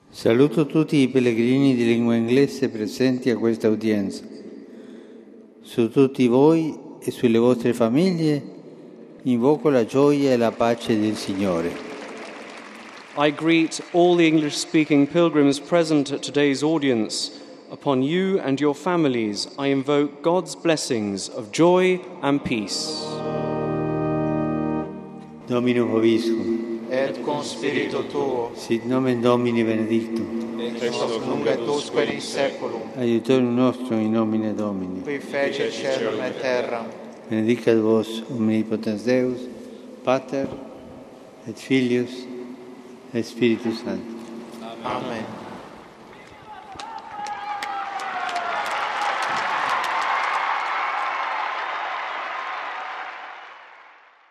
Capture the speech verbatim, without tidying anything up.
Saluto tutti i pellegrini di lingua inglese presenti a questa udienza. Su tutti voi e sulle vostre famiglie invoco la gioia e la pace del Signore. I greet all the English-speaking pilgrims present at today's audience. Upon you and your families, I invoke God's blessings of joy and peace. Domino vobiscum. Et con spiritu tuo, Sit nomen Domini benedictum. ex hoc nunc et usque in saeculum, Aiutorium nostrum in nomine Domini. qui fece caelum et terram. Benedicat vos omnipotens Deus, Pater et Filius et Spiritus Sanctus. Amen.